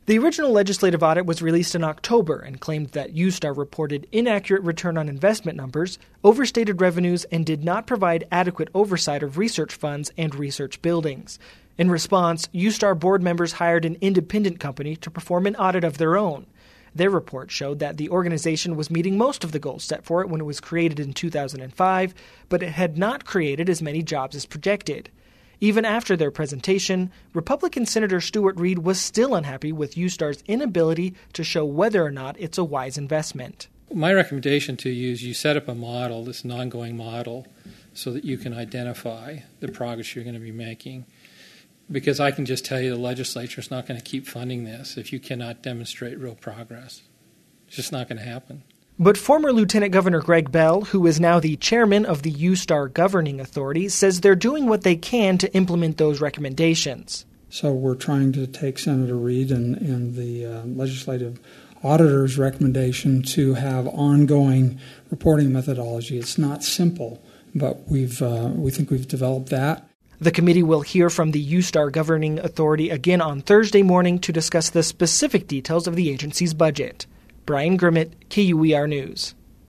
The original legislative audit was released in October and claimed that USTAR reported inaccurate return on investment numbers, overstated revenues, and did not provide adequate oversight of research funds and research buildings. In response, USTAR board members hired an independent company to perform an audit of their own. Their report showed that the organization was meeting most of the goals set for it when it was created in 2005, but it had not created as many jobs as projected. Even after their presentation, Republican Senator Stuart Reed was still unhappy with USTAR's inability to show whether or not it's a wise investment. My recommendation to you is you set up a model, this an ongoing model, so that you can identify the progress you're going to be making. Because I can just tell you the legislature is not going to keep funding this if you cannot demonstrate real progress. It's just not going to happen. But former Lieutenant Governor Greg Bell, who is now the chairman of the USTAR Governing Authority, says they're doing what they can to implement those recommendations. So we're trying to take Senator Reed and the legislative auditor's recommendation to have ongoing reporting methodology. It's not simple, but we think we've developed that. The committee will hear from the USTAR Governing Authority again on Thursday morning to discuss the specific details of the agency's budget. Brian Grimmett, KUER News.